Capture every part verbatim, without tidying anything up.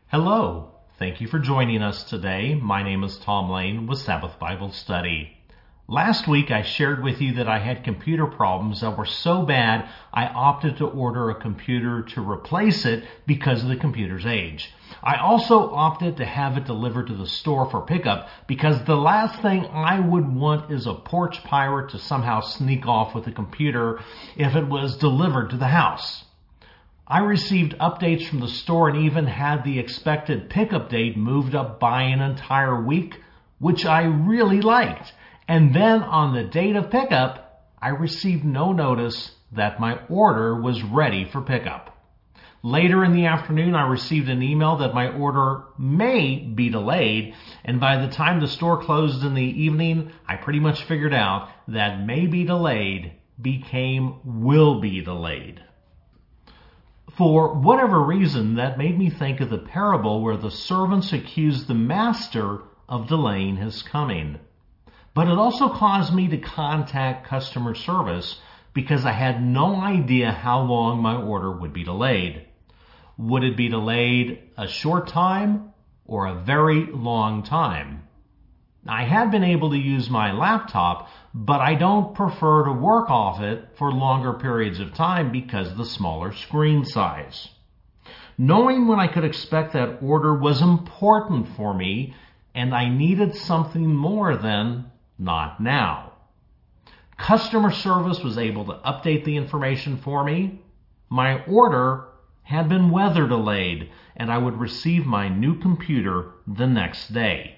Hello. Thank you for joining us today. My name is Tom Lane with Sabbath Bible Study. Last week I shared with you that I had computer problems that were so bad I opted to order a computer to replace it because of the computer's age. I also opted to have it delivered to the store for pickup because the last thing I would want is a porch pirate to somehow sneak off with the computer if it was delivered to the house. I received updates from the store and even had the expected pickup date moved up by an entire week, which I really liked. And then on the date of pickup, I received no notice that my order was ready for pickup. Later in the afternoon, I received an email that my order may be delayed, and by the time the store closed in the evening, I pretty much figured out that may be delayed became will be delayed. For whatever reason, that made me think of the parable where the servants accused the master of delaying his coming. But it also caused me to contact customer service because I had no idea how long my order would be delayed. Would it be delayed a short time or a very long time? I had been able to use my laptop, but I don't prefer to work off it for longer periods of time because of the smaller screen size. Knowing when I could expect that order was important for me, and I needed something more than not now. Customer service was able to update the information for me. My order had been weather delayed, and I would receive my new computer the next day.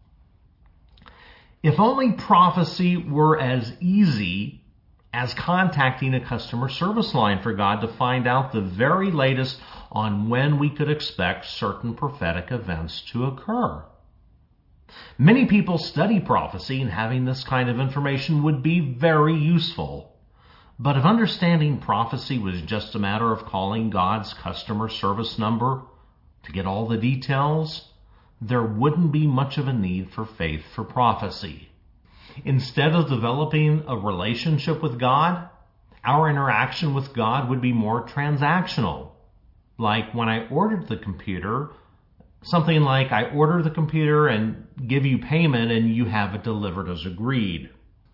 If only prophecy were as easy as contacting a customer service line for God to find out the very latest on when we could expect certain prophetic events to occur. Many people study prophecy, and having this kind of information would be very useful. But if understanding prophecy was just a matter of calling God's customer service number to get all the details, there wouldn't be much of a need for faith for prophecy. Instead of developing a relationship with God, our interaction with God would be more transactional. Like when I ordered the computer, something like I order the computer and give you payment and you have it delivered as agreed.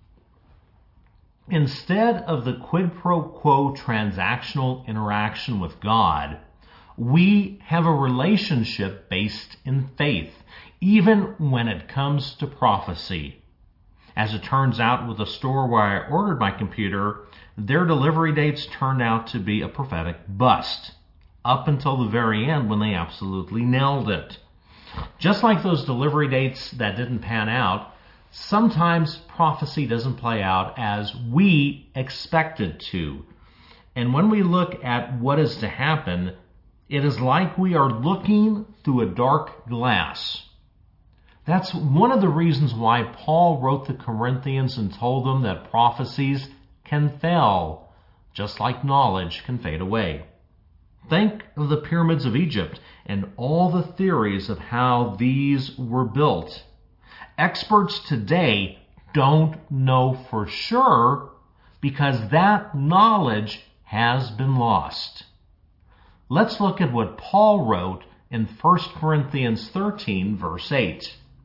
Instead of the quid pro quo transactional interaction with God, we have a relationship based in faith, even when it comes to prophecy. As it turns out, with the store where I ordered my computer, their delivery dates turned out to be a prophetic bust, up until the very end when they absolutely nailed it. Just like those delivery dates that didn't pan out, sometimes prophecy doesn't play out as we expect it to. And when we look at what is to happen, it is like we are looking through a dark glass. That's one of the reasons why Paul wrote the Corinthians and told them that prophecies can fail, just like knowledge can fade away. Think of the pyramids of Egypt and all the theories of how these were built. Experts today don't know for sure because that knowledge has been lost. Let's look at what Paul wrote in First Corinthians thirteen, verse eight.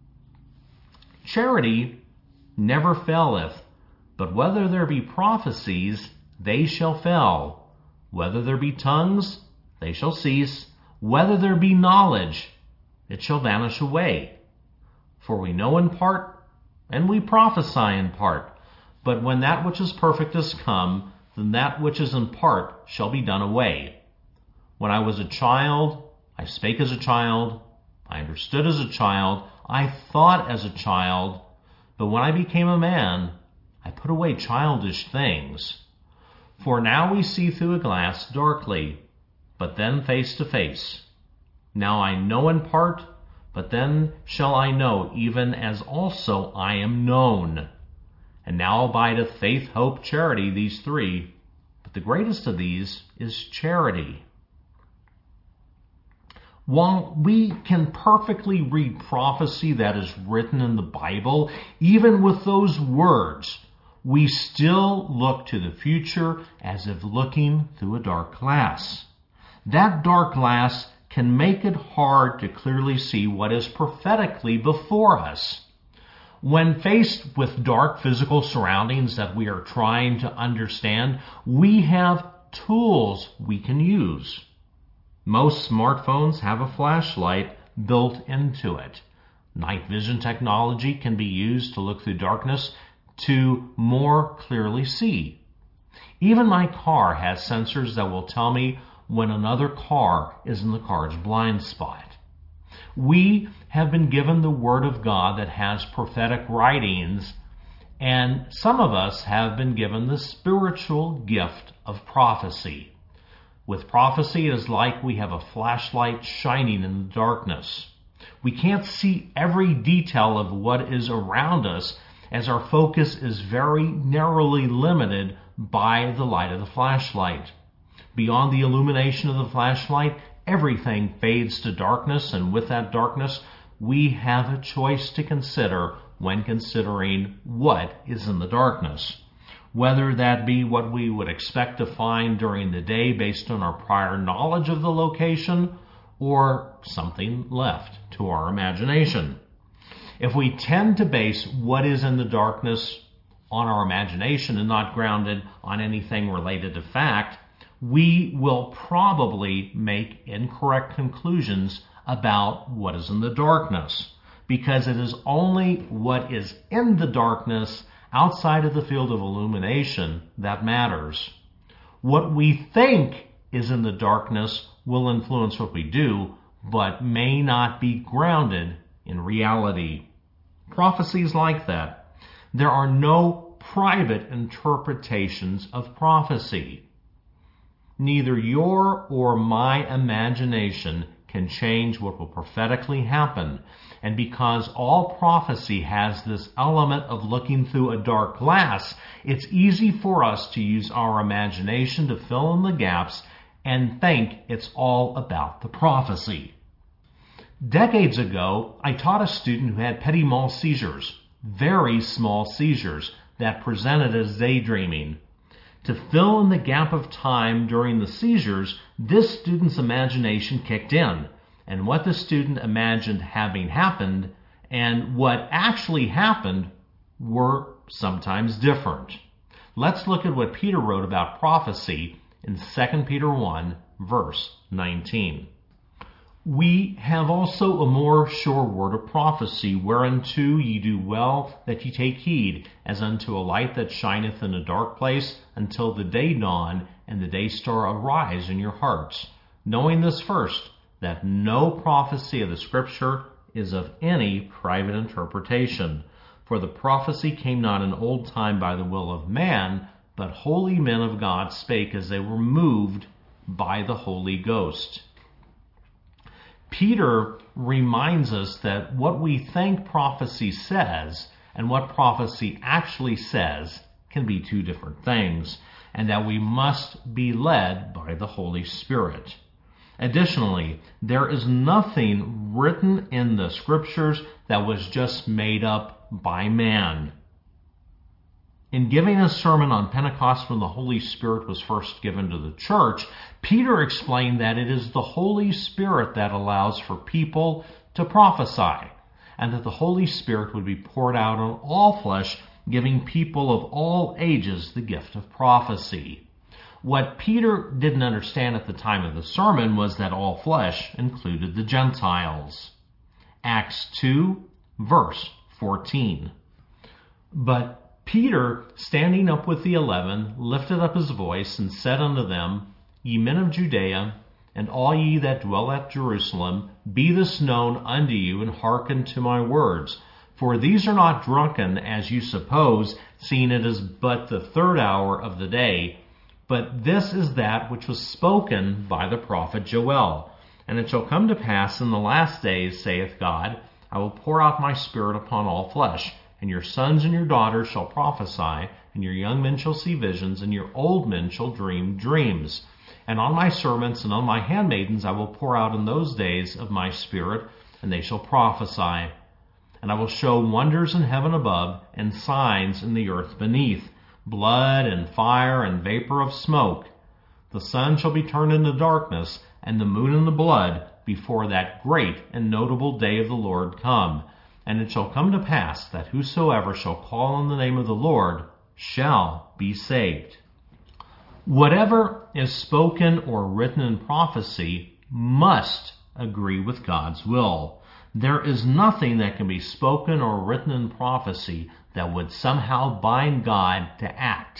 Charity never faileth, but whether there be prophecies, they shall fail. Whether there be tongues, they shall cease. Whether there be knowledge, it shall vanish away. For we know in part, and we prophesy in part. But when that which is perfect is come, then that which is in part shall be done away. When I was a child, I spake as a child, I understood as a child, I thought as a child, but when I became a man, I put away childish things. For now we see through a glass darkly, but then face to face. Now I know in part, but then shall I know, even as also I am known. And now abideth faith, hope, charity, these three, but the greatest of these is charity. While we can perfectly read prophecy that is written in the Bible, even with those words, we still look to the future as if looking through a dark glass. That dark glass can make it hard to clearly see what is prophetically before us. When faced with dark physical surroundings that we are trying to understand, we have tools we can use. Most smartphones have a flashlight built into it. Night vision technology can be used to look through darkness to more clearly see. Even my car has sensors that will tell me when another car is in the car's blind spot. We have been given the Word of God that has prophetic writings, and some of us have been given the spiritual gift of prophecy. With prophecy, it is like we have a flashlight shining in the darkness. We can't see every detail of what is around us, as our focus is very narrowly limited by the light of the flashlight. Beyond the illumination of the flashlight, everything fades to darkness, and with that darkness, we have a choice to consider when considering what is in the darkness. Whether that be what we would expect to find during the day based on our prior knowledge of the location, or something left to our imagination. If we tend to base what is in the darkness on our imagination and not grounded on anything related to fact, we will probably make incorrect conclusions about what is in the darkness, because it is only what is in the darkness outside of the field of illumination that matters. What we think is in the darkness will influence what we do, but may not be grounded in reality. Prophecy is like that. There are no private interpretations of prophecy. Neither your or my imagination can change what will prophetically happen. And because all prophecy has this element of looking through a dark glass, it's easy for us to use our imagination to fill in the gaps and think it's all about the prophecy. Decades ago, I taught a student who had petit mal seizures, very small seizures that presented as daydreaming. To fill in the gap of time during the seizures, this student's imagination kicked in, and what the student imagined having happened and what actually happened were sometimes different. Let's look at what Peter wrote about prophecy in Second Peter one, verse nineteen. We have also a more sure word of prophecy, whereunto ye do well that ye take heed, as unto a light that shineth in a dark place, until the day dawn and the day star arise in your hearts. Knowing this first, that no prophecy of the Scripture is of any private interpretation. For the prophecy came not in old time by the will of man, but holy men of God spake as they were moved by the Holy Ghost. Peter reminds us that what we think prophecy says and what prophecy actually says can be two different things, and that we must be led by the Holy Spirit. Additionally, there is nothing written in the Scriptures that was just made up by man. In giving a sermon on Pentecost when the Holy Spirit was first given to the church, Peter explained that it is the Holy Spirit that allows for people to prophesy, and that the Holy Spirit would be poured out on all flesh, giving people of all ages the gift of prophecy. What Peter didn't understand at the time of the sermon was that all flesh included the Gentiles. Acts two, verse fourteen. But Peter, standing up with the eleven, lifted up his voice and said unto them, Ye men of Judea, and all ye that dwell at Jerusalem, be this known unto you, and hearken to my words. For these are not drunken, as you suppose, seeing it is but the third hour of the day. But this is that which was spoken by the prophet Joel. And it shall come to pass in the last days, saith God, I will pour out my Spirit upon all flesh. And your sons and your daughters shall prophesy, and your young men shall see visions, and your old men shall dream dreams. And on my servants and on my handmaidens I will pour out in those days of my Spirit, and they shall prophesy. And I will show wonders in heaven above, and signs in the earth beneath, blood and fire and vapor of smoke. The sun shall be turned into darkness, and the moon into blood, before that great and notable day of the Lord come. And it shall come to pass that whosoever shall call on the name of the Lord shall be saved. Whatever is spoken or written in prophecy must agree with God's will. There is nothing that can be spoken or written in prophecy that would somehow bind God to act.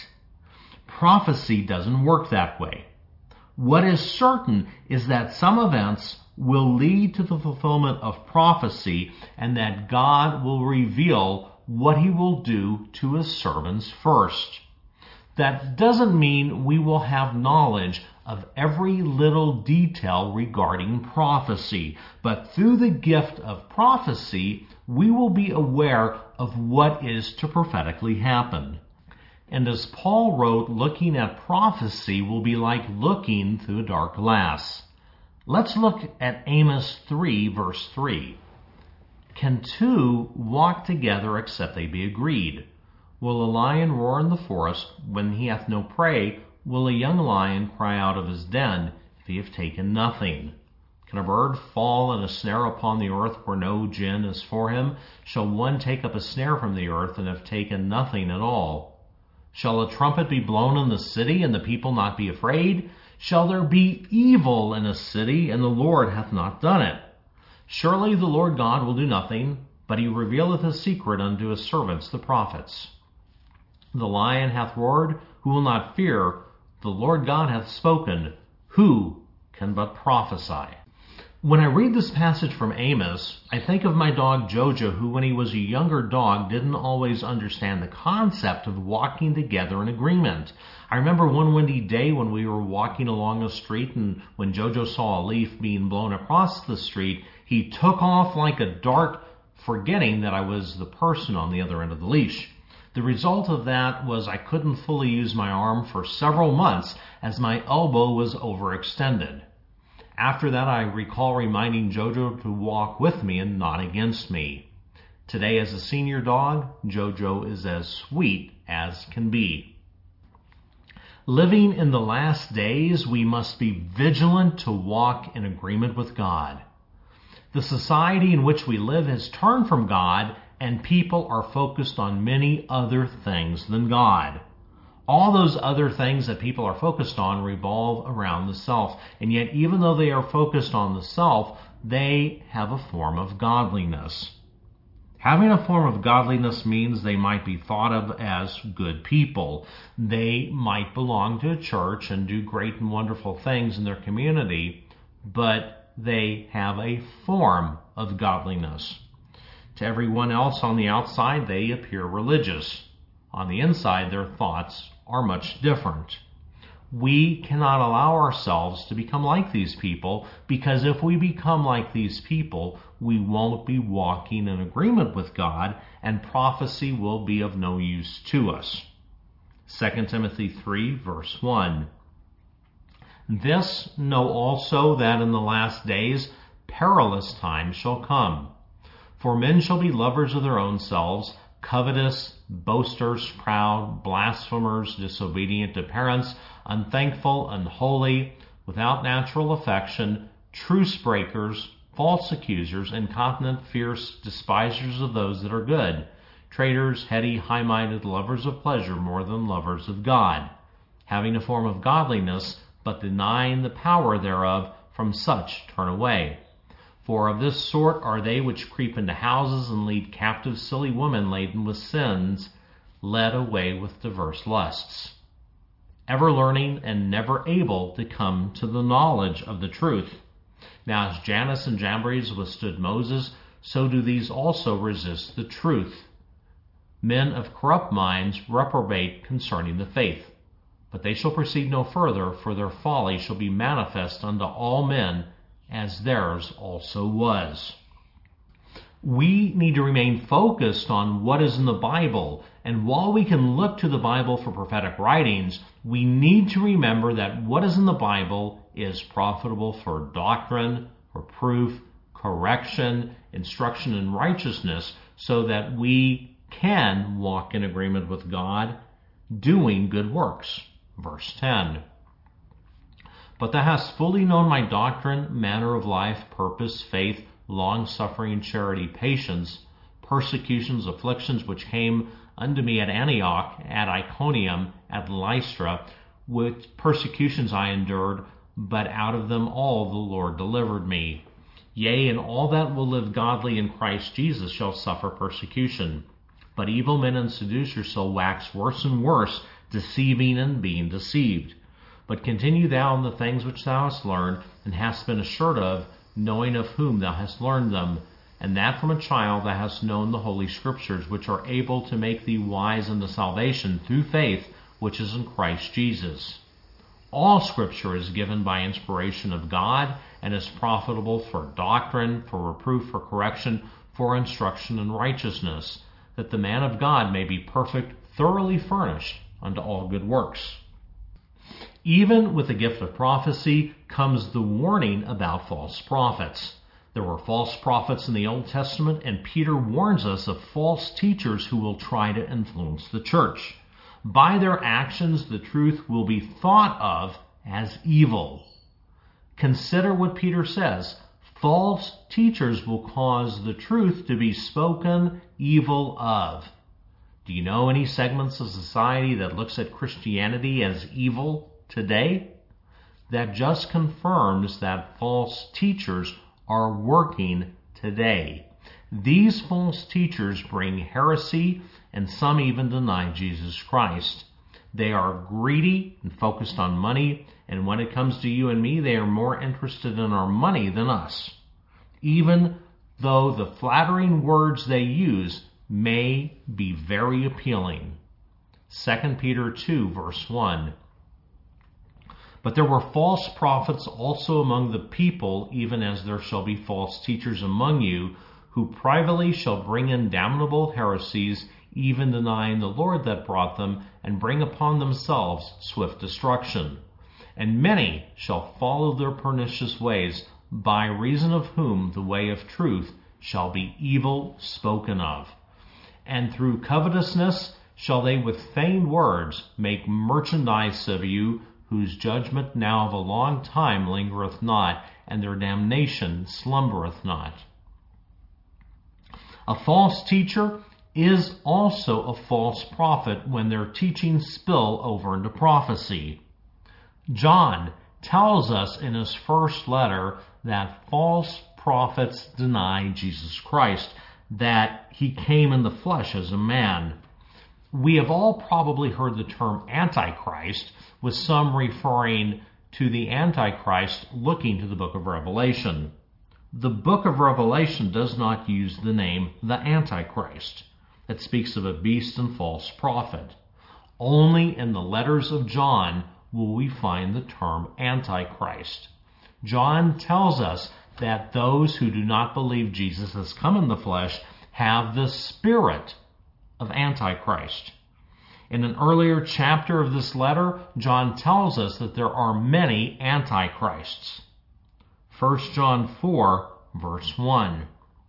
Prophecy doesn't work that way. What is certain is that some events will lead to the fulfillment of prophecy, and that God will reveal what he will do to his servants first. That doesn't mean we will have knowledge of every little detail regarding prophecy, but through the gift of prophecy, we will be aware of what is to prophetically happen. And as Paul wrote, looking at prophecy will be like looking through a dark glass. Let's look at Amos three, verse three. Can two walk together except they be agreed? Will a lion roar in the forest when he hath no prey? Will a young lion cry out of his den if he have taken nothing? Can a bird fall in a snare upon the earth where no gin is for him? Shall one take up a snare from the earth and have taken nothing at all? Shall a trumpet be blown in the city, and the people not be afraid? Shall there be evil in a city, and the Lord hath not done it? Surely the Lord God will do nothing, but he revealeth his secret unto his servants the prophets. The lion hath roared, who will not fear? The Lord God hath spoken, who can but prophesy? When I read this passage from Amos, I think of my dog Jojo, who when he was a younger dog didn't always understand the concept of walking together in agreement. I remember one windy day when we were walking along a street, and when Jojo saw a leaf being blown across the street, he took off like a dart, forgetting that I was the person on the other end of the leash. The result of that was I couldn't fully use my arm for several months as my elbow was overextended. After that, I recall reminding Jojo to walk with me and not against me. Today, as a senior dog, Jojo is as sweet as can be. Living in the last days, we must be vigilant to walk in agreement with God. The society in which we live has turned from God, and people are focused on many other things than God. All those other things that people are focused on revolve around the self. And yet, even though they are focused on the self, they have a form of godliness. Having a form of godliness means they might be thought of as good people. They might belong to a church and do great and wonderful things in their community, but they have a form of godliness. To everyone else on the outside, they appear religious. On the inside, their thoughts are much different. We cannot allow ourselves to become like these people, because if we become like these people, we won't be walking in agreement with God, and prophecy will be of no use to us. Second Timothy three, verse one. This know also, that in the last days perilous times shall come. For men shall be lovers of their own selves, covetous, boasters, proud, blasphemers, disobedient to parents, unthankful, unholy, without natural affection, truce breakers, false accusers, incontinent, fierce, despisers of those that are good, traitors, heady, high-minded, lovers of pleasure more than lovers of God, having a form of godliness, but denying the power thereof. From such turn away. For of this sort are they which creep into houses and lead captive silly women laden with sins, led away with diverse lusts, ever learning and never able to come to the knowledge of the truth. Now as Jannes and Jambres withstood Moses, so do these also resist the truth. Men of corrupt minds reprobate concerning the faith. But they shall proceed no further, for their folly shall be manifest unto all men, as theirs also was. We need to remain focused on what is in the Bible, and while we can look to the Bible for prophetic writings, we need to remember that what is in the Bible is profitable for doctrine, reproof, correction, instruction in righteousness, so that we can walk in agreement with God, doing good works. Verse ten. But thou hast fully known my doctrine, manner of life, purpose, faith, long-suffering, charity, patience, persecutions, afflictions, which came unto me at Antioch, at Iconium, at Lystra, which persecutions I endured, but out of them all the Lord delivered me. Yea, and all that will live godly in Christ Jesus shall suffer persecution. But evil men and seducers shall wax worse and worse, deceiving and being deceived. But continue thou in the things which thou hast learned, and hast been assured of, knowing of whom thou hast learned them, and that from a child thou hast known the Holy Scriptures, which are able to make thee wise unto salvation through faith, which is in Christ Jesus. All Scripture is given by inspiration of God, and is profitable for doctrine, for reproof, for correction, for instruction in righteousness, that the man of God may be perfect, thoroughly furnished unto all good works. Even with the gift of prophecy comes the warning about false prophets. There were false prophets in the Old Testament, and Peter warns us of false teachers who will try to influence the church. By their actions, the truth will be thought of as evil. Consider what Peter says. False teachers will cause the truth to be spoken evil of. Do you know any segments of society that looks at Christianity as evil today? That just confirms that false teachers are working today. These false teachers bring heresy, and some even deny Jesus Christ. They are greedy and focused on money, and when it comes to you and me, they are more interested in our money than us, even though the flattering words they use may be very appealing. Second Peter two, verse one. But there were false prophets also among the people, even as there shall be false teachers among you, who privately shall bring in damnable heresies, even denying the Lord that brought them, and bring upon themselves swift destruction. And many shall follow their pernicious ways, by reason of whom the way of truth shall be evil spoken of. And through covetousness shall they with feigned words make merchandise of you, whose judgment now of a long time lingereth not, and their damnation slumbereth not. A false teacher is also a false prophet when their teachings spill over into prophecy. John tells us in his first letter that false prophets deny Jesus Christ, that he came in the flesh as a man. We have all probably heard the term Antichrist, with some referring to the Antichrist looking to the book of Revelation. The book of Revelation does not use the name the Antichrist. It speaks of a beast and false prophet. Only in the letters of John will we find the term Antichrist. John tells us that those who do not believe Jesus has come in the flesh have the spirit of Antichrist. In an earlier chapter of this letter, John tells us that there are many antichrists. First John four, verse one.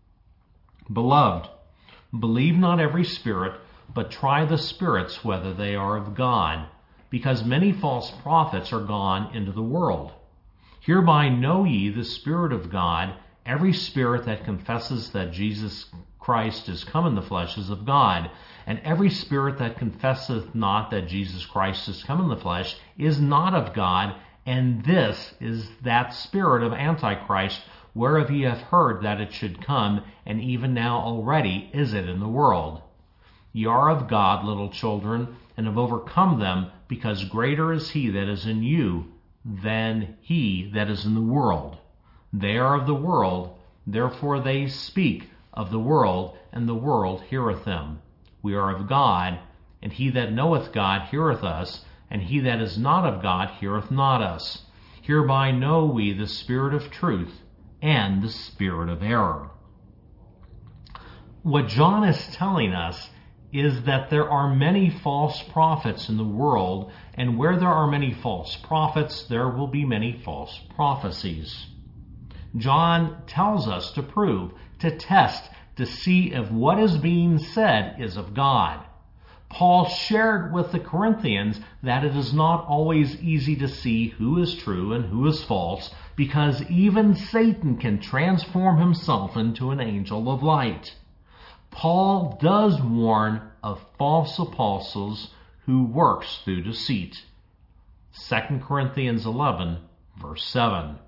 Beloved, believe not every spirit, but try the spirits whether they are of God, because many false prophets are gone into the world. Hereby know ye the Spirit of God. Every spirit that confesses that Jesus Christ is come in the flesh is of God, and every spirit that confesseth not that Jesus Christ is come in the flesh is not of God, and this is that spirit of Antichrist, whereof ye have heard that it should come, and even now already is it in the world. Ye are of God, little children, and have overcome them, because greater is he that is in you than he that is in the world. They are of the world, therefore they speak of the world, and the world heareth them. We are of God, and he that knoweth God heareth us, and he that is not of God heareth not us. Hereby know we the spirit of truth and the spirit of error. What John is telling us is that there are many false prophets in the world, and where there are many false prophets, there will be many false prophecies. John tells us to prove, to test, to see if what is being said is of God. Paul shared with the Corinthians that it is not always easy to see who is true and who is false, because even Satan can transform himself into an angel of light. Paul does warn of false apostles who works through deceit. Second Corinthians eleven, verse seven.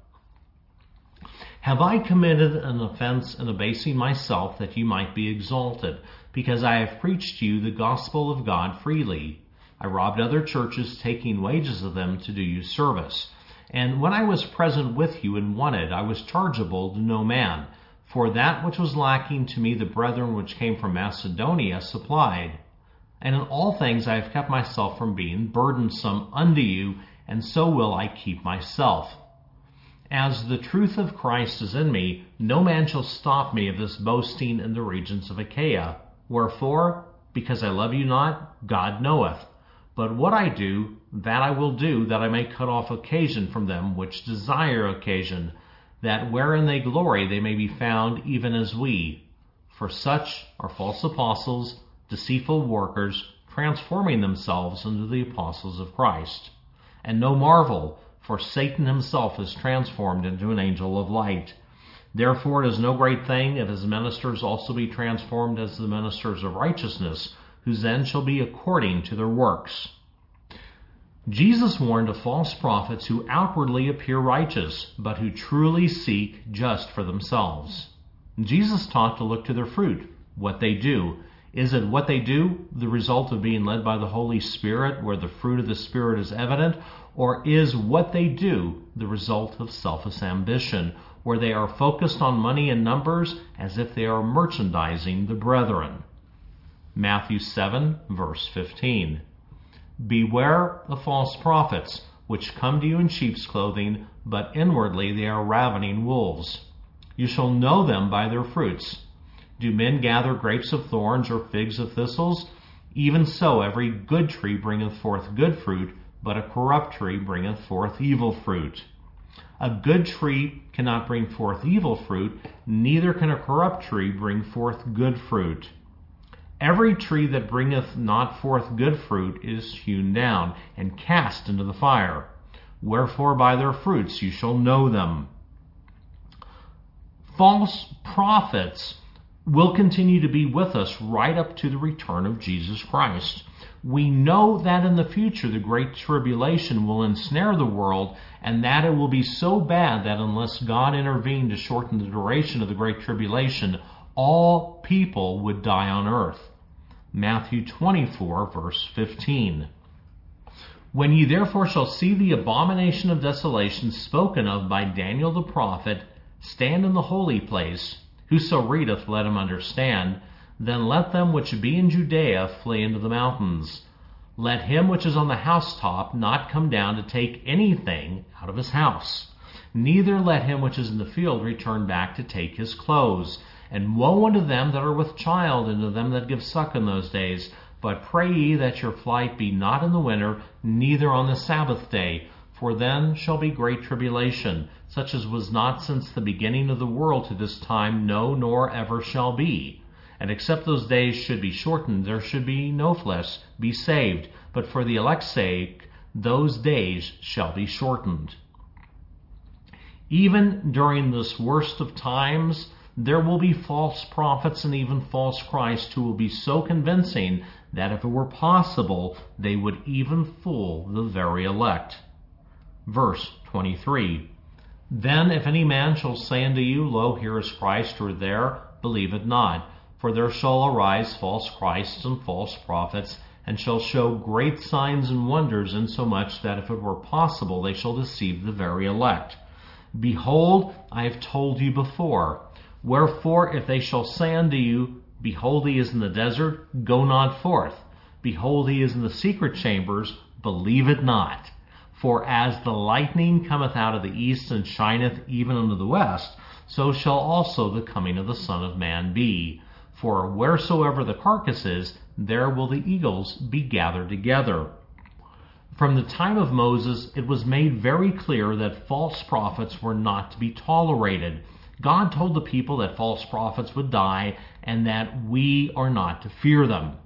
Have I committed an offense in abasing myself that you might be exalted, because I have preached to you the gospel of God freely? I robbed other churches, taking wages of them to do you service. And when I was present with you and wanted, I was chargeable to no man. For that which was lacking to me the brethren which came from Macedonia supplied. And in all things I have kept myself from being burdensome unto you, and so will I keep myself. As the truth of Christ is in me, no man shall stop me of this boasting in the regions of Achaia. Wherefore, because I love you not, God knoweth. But what I do, that I will do, that I may cut off occasion from them which desire occasion, that wherein they glory they may be found even as we. For such are false apostles, deceitful workers, transforming themselves into the apostles of Christ. And no marvel, for Satan himself is transformed into an angel of light. Therefore it is no great thing if his ministers also be transformed as the ministers of righteousness, whose end shall be according to their works. Jesus warned of false prophets who outwardly appear righteous, but who truly seek just for themselves. Jesus taught to look to their fruit, what they do. Is it what they do the result of being led by the Holy Spirit, where the fruit of the Spirit is evident, or is what they do the result of selfish ambition, where they are focused on money and numbers as if they are merchandising the brethren? Matthew seven, verse fifteen. Beware of false prophets, which come to you in sheep's clothing, but inwardly they are ravening wolves. You shall know them by their fruits. Do men gather grapes of thorns or figs of thistles? Even so every good tree bringeth forth good fruit, but a corrupt tree bringeth forth evil fruit. A good tree cannot bring forth evil fruit, neither can a corrupt tree bring forth good fruit. Every tree that bringeth not forth good fruit is hewn down, and cast into the fire. Wherefore by their fruits you shall know them. False prophets will continue to be with us right up to the return of Jesus Christ. We know that in the future the Great Tribulation will ensnare the world, and that it will be so bad that unless God intervened to shorten the duration of the Great Tribulation, all people would die on earth. Matthew twenty-four, verse fifteen. When ye therefore shall see the abomination of desolation spoken of by Daniel the prophet stand in the holy place, whoso readeth, let him understand. Then let them which be in Judea flee into the mountains. Let him which is on the housetop not come down to take anything out of his house. Neither let him which is in the field return back to take his clothes. And woe unto them that are with child, and to them that give suck in those days. But pray ye that your flight be not in the winter, neither on the Sabbath day. For then shall be great tribulation, such as was not since the beginning of the world to this time, no, nor ever shall be. And except those days should be shortened, there should be no flesh be saved. But for the elect's sake, those days shall be shortened. Even during this worst of times, there will be false prophets and even false Christ who will be so convincing that if it were possible, they would even fool the very elect. Verse twenty-three. Then if any man shall say unto you, Lo, here is Christ, or there, believe it not. For there shall arise false Christs and false prophets, and shall show great signs and wonders, insomuch that if it were possible, they shall deceive the very elect. Behold, I have told you before. Wherefore, if they shall say unto you, Behold, he is in the desert, go not forth. Behold, he is in the secret chambers, believe it not. For as the lightning cometh out of the east and shineth even unto the west, so shall also the coming of the Son of Man be. For wheresoever the carcass is, there will the eagles be gathered together. From the time of Moses, it was made very clear that false prophets were not to be tolerated. God told the people that false prophets would die, and that we are not to fear them.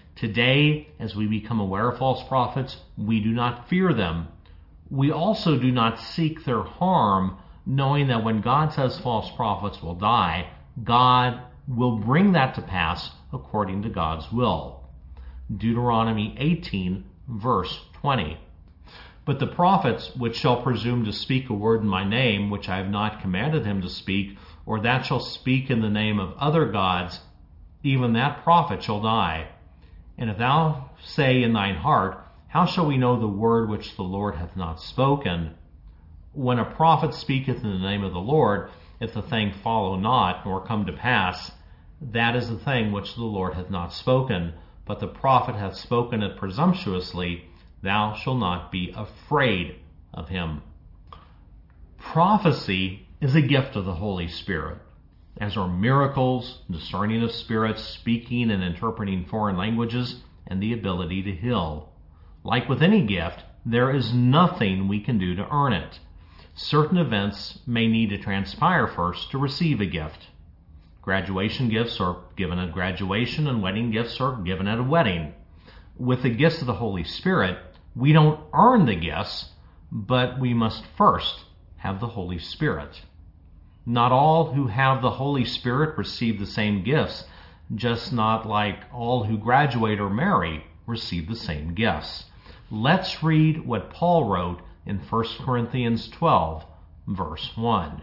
Today, as we become aware of false prophets, we do not fear them. We also do not seek their harm, knowing that when God says false prophets will die, God will bring that to pass according to God's will. Deuteronomy eighteen, verse twenty. But the prophets which shall presume to speak a word in my name, which I have not commanded him to speak, or that shall speak in the name of other gods, even that prophet shall die. And if thou say in thine heart, how shall we know the word which the Lord hath not spoken? When a prophet speaketh in the name of the Lord, if the thing follow not, nor come to pass, that is the thing which the Lord hath not spoken. But the prophet hath spoken it presumptuously, thou shalt not be afraid of him. Prophecy is a gift of the Holy Spirit, as are miracles, discerning of spirits, speaking and interpreting foreign languages, and the ability to heal. Like with any gift, there is nothing we can do to earn it. Certain events may need to transpire first to receive a gift. Graduation gifts are given at graduation, and wedding gifts are given at a wedding. With the gifts of the Holy Spirit, we don't earn the gifts, but we must first have the Holy Spirit. Not all who have the Holy Spirit receive the same gifts, just not like all who graduate or marry receive the same gifts. Let's read what Paul wrote in First Corinthians twelve, verse one.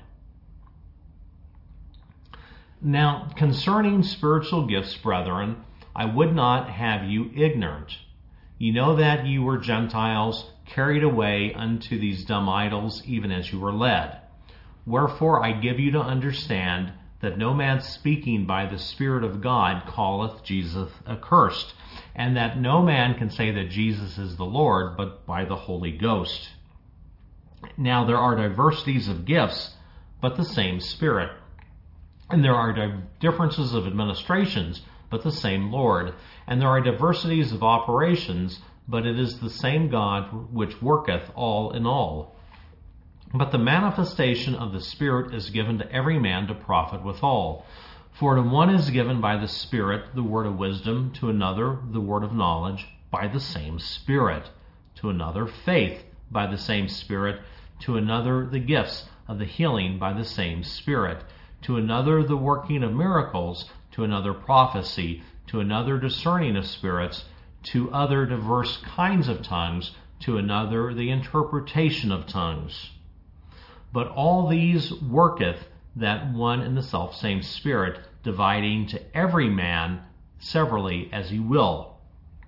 Now, concerning spiritual gifts, brethren, I would not have you ignorant. You know that you were Gentiles, carried away unto these dumb idols, even as you were led. Wherefore I give you to understand that no man speaking by the Spirit of God calleth Jesus accursed, and that no man can say that Jesus is the Lord but by the Holy Ghost. Now there are diversities of gifts, but the same Spirit. And there are differences of administrations, but the same Lord. And there are diversities of operations, but it is the same God which worketh all in all. But the manifestation of the Spirit is given to every man to profit withal. For to one is given by the Spirit the word of wisdom, to another the word of knowledge by the same Spirit, to another faith by the same Spirit, to another the gifts of the healing by the same Spirit, to another the working of miracles, to another prophecy, to another discerning of spirits, to other diverse kinds of tongues, to another the interpretation of tongues. But all these worketh that one and the selfsame Spirit, dividing to every man severally as he will.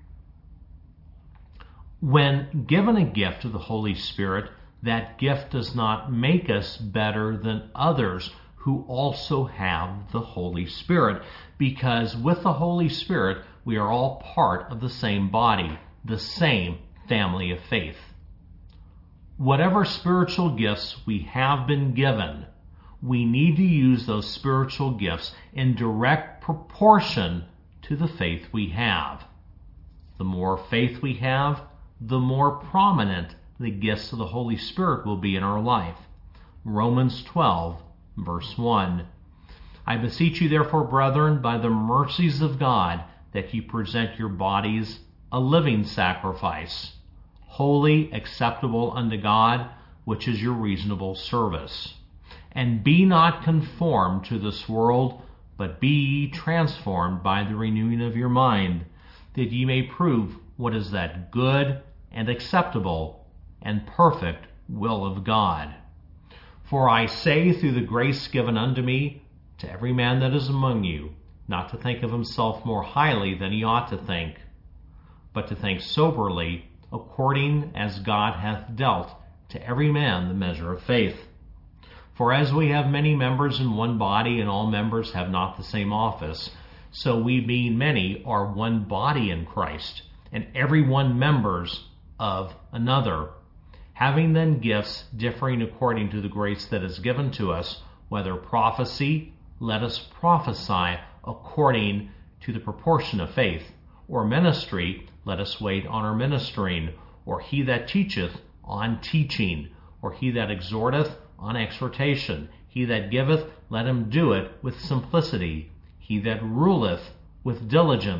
When given a gift of the Holy Spirit, that gift does not make us better than others who also have the Holy Spirit, because with the Holy Spirit we are all part of the same body, the same family of faith. Whatever spiritual gifts we have been given, we need to use those spiritual gifts in direct proportion to the faith we have. The more faith we have, the more prominent the gifts of the Holy Spirit will be in our life. Romans twelve, verse one. I beseech you therefore, brethren, by the mercies of God, that ye present your bodies a living sacrifice, holy, acceptable unto God, which is your reasonable service. And be not conformed to this world, but be ye transformed by the renewing of your mind, that ye may prove what is that good and acceptable and perfect will of God. For I say through the grace given unto me, to every man that is among you, not to think of himself more highly than he ought to think, but to think soberly, according as God hath dealt to every man the measure of faith. For as we have many members in one body, and all members have not the same office, so we being many are one body in Christ, and every one members of another. Having then gifts differing according to the grace that is given to us, whether prophecy, let us prophesy according to the proportion of faith, or ministry, let us wait on our ministering, or he that teacheth on teaching, or he that exhorteth on exhortation. He that giveth, let him do it with simplicity. He that ruleth with diligence.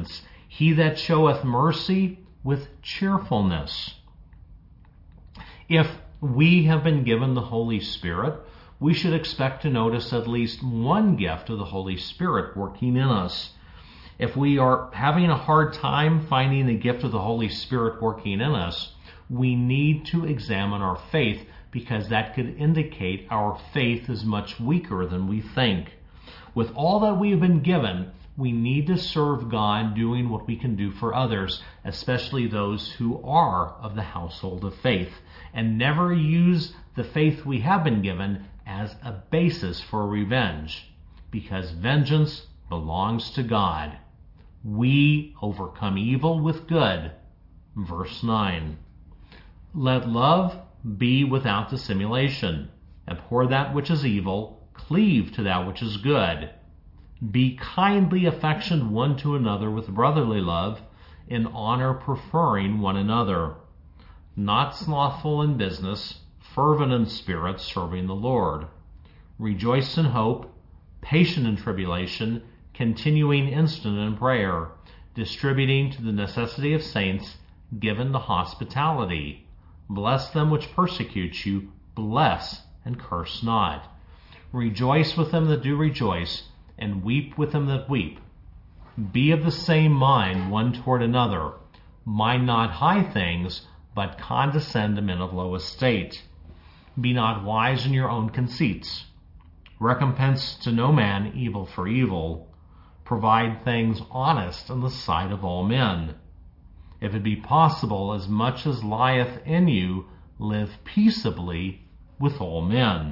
He that showeth mercy with cheerfulness. If we have been given the Holy Spirit, we should expect to notice at least one gift of the Holy Spirit working in us. If we are having a hard time finding the gift of the Holy Spirit working in us, we need to examine our faith, because that could indicate our faith is much weaker than we think. With all that we have been given, we need to serve God doing what we can do for others, especially those who are of the household of faith, and never use the faith we have been given as a basis for revenge, because vengeance belongs to God. We overcome evil with good. Verse nine. Let love be without dissimulation. Abhor that which is evil, cleave to that which is good. Be kindly affectioned one to another with brotherly love, in honor preferring one another. Not slothful in business, fervent in spirit, serving the Lord. Rejoice in hope, patient in tribulation, continuing instant in prayer, distributing to the necessity of saints, given to hospitality. Bless them which persecute you, bless and curse not. Rejoice with them that do rejoice, and weep with them that weep. Be of the same mind one toward another. Mind not high things, but condescend to men of low estate. Be not wise in your own conceits. Recompense to no man evil for evil. Provide things honest in the sight of all men. If it be possible, as much as lieth in you, live peaceably with all men.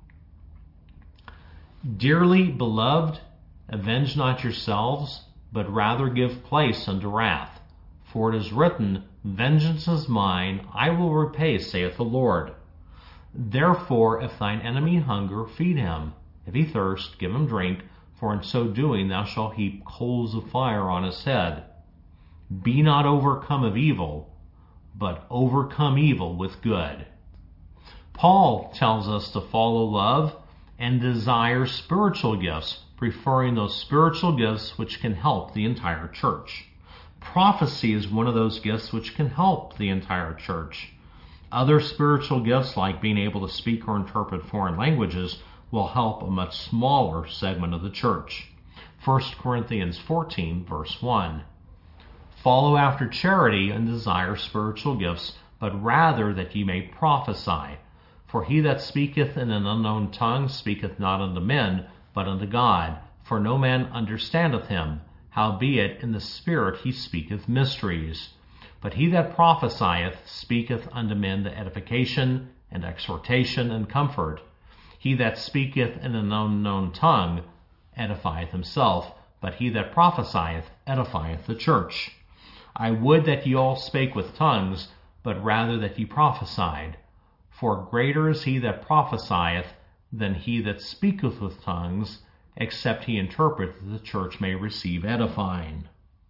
Dearly beloved, avenge not yourselves, but rather give place unto wrath. For it is written, Vengeance is mine, I will repay, saith the Lord. Therefore, if thine enemy hunger, feed him. If he thirst, give him drink, for in so doing thou shalt heap coals of fire on his head. Be not overcome of evil, but overcome evil with good. Paul tells us to follow love and desire spiritual gifts, preferring those spiritual gifts which can help the entire church. Prophecy is one of those gifts which can help the entire church. Other spiritual gifts, like being able to speak or interpret foreign languages, will help a much smaller segment of the church. First Corinthians fourteen, verse one. Follow after charity and desire spiritual gifts, but rather that ye may prophesy. For he that speaketh in an unknown tongue speaketh not unto men, but unto God, for no man understandeth him. Howbeit in the Spirit he speaketh mysteries. But he that prophesieth speaketh unto men the edification and exhortation and comfort. He that speaketh in an unknown tongue edifieth himself, but he that prophesieth edifieth the church. I would that ye all spake with tongues, but rather that ye prophesied. For greater is he that prophesieth than he that speaketh with tongues, except he interpret, that the church may receive edifying.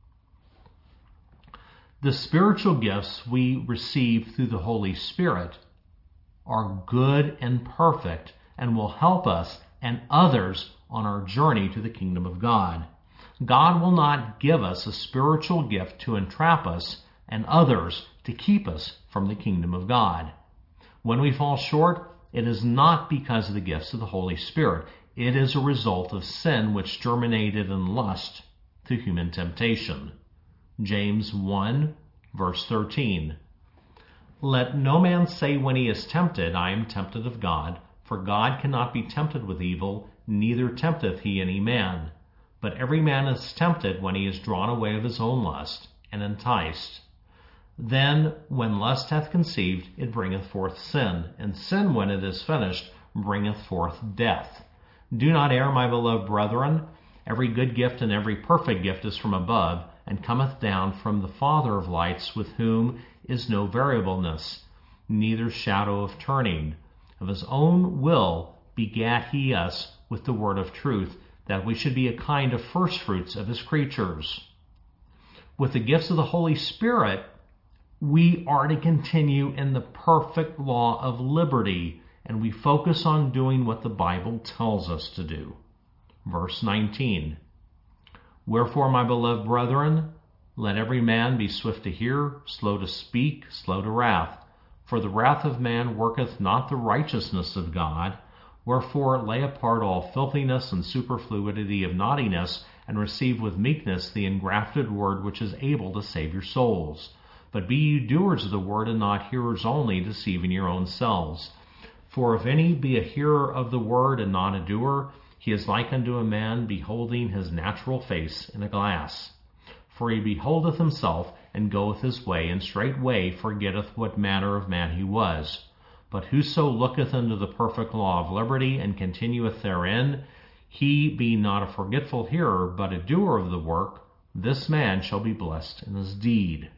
The spiritual gifts we receive through the Holy Spirit are good and perfect, and will help us and others on our journey to the kingdom of God. God will not give us a spiritual gift to entrap us and others to keep us from the kingdom of God. When we fall short, it is not because of the gifts of the Holy Spirit. It is a result of sin which germinated in lust through human temptation. James one, verse thirteen. Let no man say when he is tempted, I am tempted of God, for God cannot be tempted with evil, neither tempteth he any man. But every man is tempted when he is drawn away of his own lust, and enticed. Then, when lust hath conceived, it bringeth forth sin, and sin, when it is finished, bringeth forth death. Do not err, my beloved brethren. Every good gift and every perfect gift is from above, and cometh down from the Father of lights, with whom is no variableness, neither shadow of turning. Of his own will begat he us with the word of truth, that we should be a kind of firstfruits of his creatures. With the gifts of the Holy Spirit, we are to continue in the perfect law of liberty, and we focus on doing what the Bible tells us to do. Verse nineteen. Wherefore, my beloved brethren, Let every man be swift to hear, slow to speak, slow to wrath. For the wrath of man worketh not the righteousness of God. Wherefore lay apart all filthiness and superfluity of naughtiness, and receive with meekness the engrafted word which is able to save your souls. But be ye doers of the word, and not hearers only, deceiving your own selves. For if any be a hearer of the word, and not a doer, he is like unto a man beholding his natural face in a glass. For he beholdeth himself, and goeth his way, and straightway forgetteth what manner of man he was. But whoso looketh into the perfect law of liberty, and continueth therein, he be not a forgetful hearer, but a doer of the work, this man shall be blessed in his deed.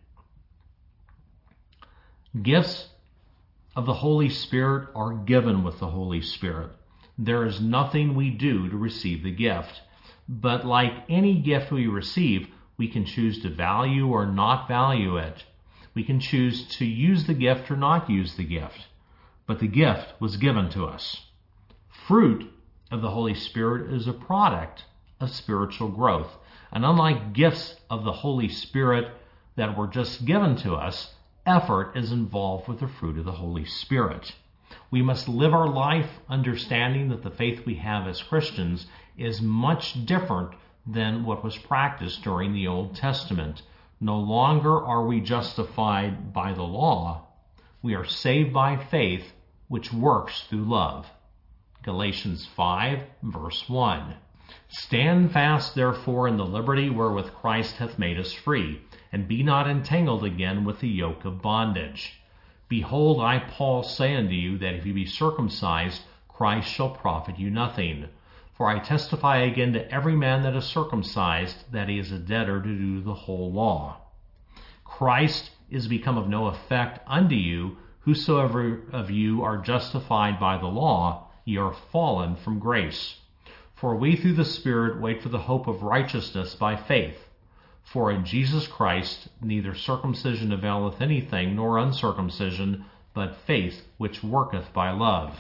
Gifts of the Holy Spirit are given with the Holy Spirit. There is nothing we do to receive the gift. But like any gift we receive, we can choose to value or not value it. We can choose to use the gift or not use the gift. But the gift was given to us. Fruit of the Holy Spirit is a product of spiritual growth. And unlike gifts of the Holy Spirit that were just given to us, effort is involved with the fruit of the Holy Spirit. We must live our life understanding that the faith we have as Christians is much different than what was practiced during the Old Testament. No longer are we justified by the law. We are saved by faith, which works through love. Galatians five, verse one. Stand fast, therefore, in the liberty wherewith Christ hath made us free, and be not entangled again with the yoke of bondage. Behold, I, Paul, say unto you, that if you be circumcised, Christ shall profit you nothing. For I testify again to every man that is circumcised, that he is a debtor to do the whole law. Christ is become of no effect unto you. Whosoever of you are justified by the law, ye are fallen from grace. For we through the Spirit wait for the hope of righteousness by faith. For in Jesus Christ neither circumcision availeth anything, nor uncircumcision, but faith which worketh by love.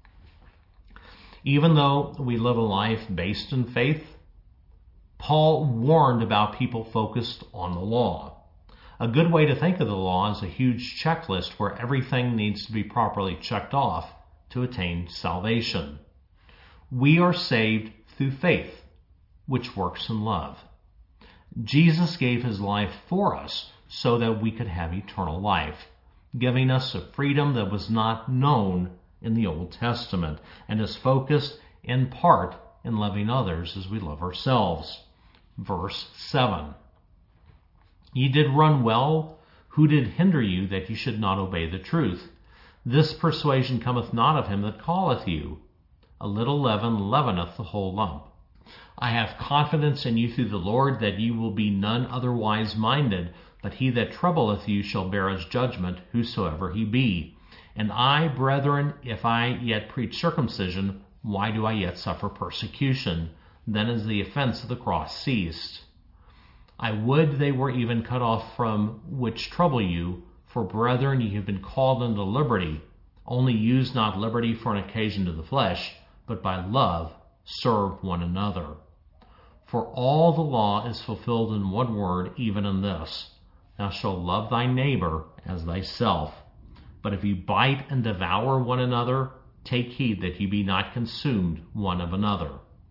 Even though we live a life based in faith, Paul warned about people focused on the law. A good way to think of the law is a huge checklist where everything needs to be properly checked off to attain salvation. We are saved through faith, which works in love. Jesus gave his life for us so that we could have eternal life, giving us a freedom that was not known in the Old Testament, and is focused in part in loving others as we love ourselves. Verse seven. Ye did run well. Who did hinder you that ye should not obey the truth? This persuasion cometh not of him that calleth you. A little leaven leaveneth the whole lump. I have confidence in you through the Lord that ye will be none otherwise minded, but he that troubleth you shall bear his judgment, whosoever he be. And I, brethren, if I yet preach circumcision, why do I yet suffer persecution? Then is the offense of the cross ceased. I would they were even cut off from which trouble you, for brethren, ye have been called unto liberty. Only use not liberty for an occasion to the flesh, but by love serve one another. For all the law is fulfilled in one word, even in this: Thou shalt love thy neighbor as thyself. But if ye bite and devour one another, take heed that ye be not consumed one of another.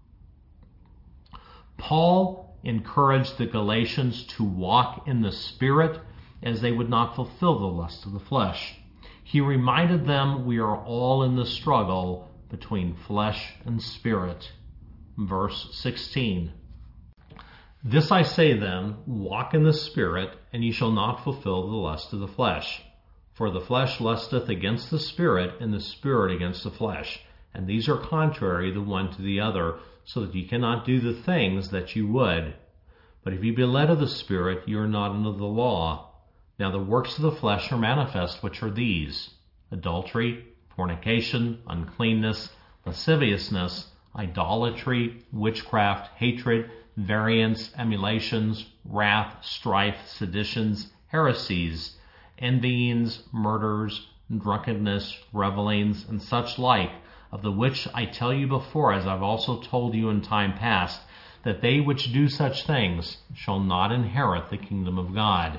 Paul encouraged the Galatians to walk in the Spirit, as they would not fulfill the lust of the flesh. He reminded them we are all in the struggle between flesh and spirit. Verse sixteen. This I say then, walk in the Spirit, and ye shall not fulfill the lust of the flesh. For the flesh lusteth against the Spirit, and the Spirit against the flesh. And these are contrary the one to the other, so that ye cannot do the things that ye would. But if ye be led of the Spirit, ye are not under the law. Now the works of the flesh are manifest, which are these: adultery, fornication, uncleanness, lasciviousness, idolatry, witchcraft, hatred, variance, emulations, wrath, strife, seditions, heresies, envyings, murders, drunkenness, revelings, and such like, of the which I tell you before, as I've also told you in time past, that they which do such things shall not inherit the kingdom of God.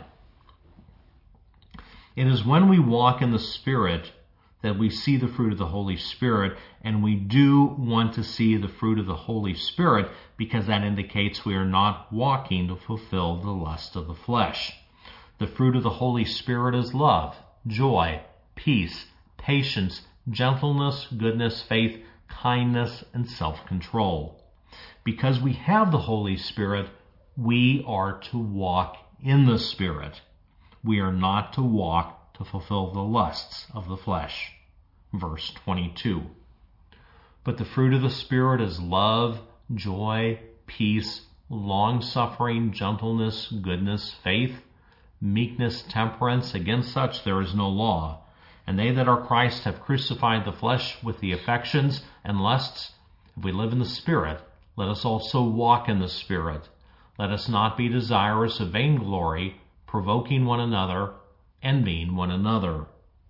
It is when we walk in the Spirit that we see the fruit of the Holy Spirit, and we do want to see the fruit of the Holy Spirit because that indicates we are not walking to fulfill the lust of the flesh. The fruit of the Holy Spirit is love, joy, peace, patience, gentleness, goodness, faith, kindness, and self-control. Because we have the Holy Spirit, we are to walk in the Spirit. We are not to walk to fulfill the lusts of the flesh. Verse twenty-two. But the fruit of the Spirit is love, joy, peace, long-suffering, gentleness, goodness, faith, meekness, temperance. Against such there is no law. And they that are Christ have crucified the flesh with the affections and lusts. If we live in the Spirit, let us also walk in the Spirit. Let us not be desirous of vainglory, provoking one another, envying one another.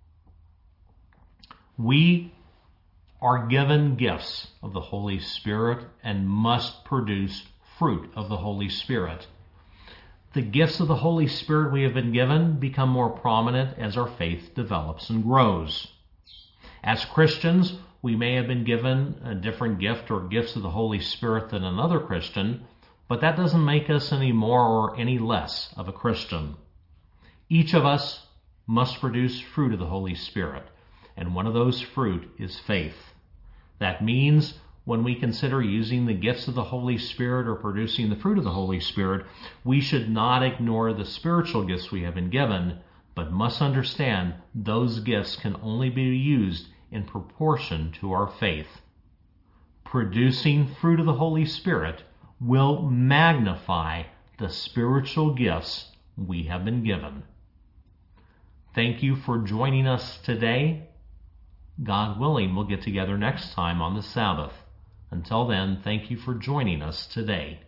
We are given gifts of the Holy Spirit and must produce fruit of the Holy Spirit. The gifts of the Holy Spirit we have been given become more prominent as our faith develops and grows. As Christians, we may have been given a different gift or gifts of the Holy Spirit than another Christian, but that doesn't make us any more or any less of a Christian. Each of us must produce fruit of the Holy Spirit, and one of those fruit is faith. That means when we consider using the gifts of the Holy Spirit or producing the fruit of the Holy Spirit, we should not ignore the spiritual gifts we have been given, but must understand those gifts can only be used in proportion to our faith. Producing fruit of the Holy Spirit will magnify the spiritual gifts we have been given. Thank you for joining us today. God willing, we'll get together next time on the Sabbath. Until then, thank you for joining us today.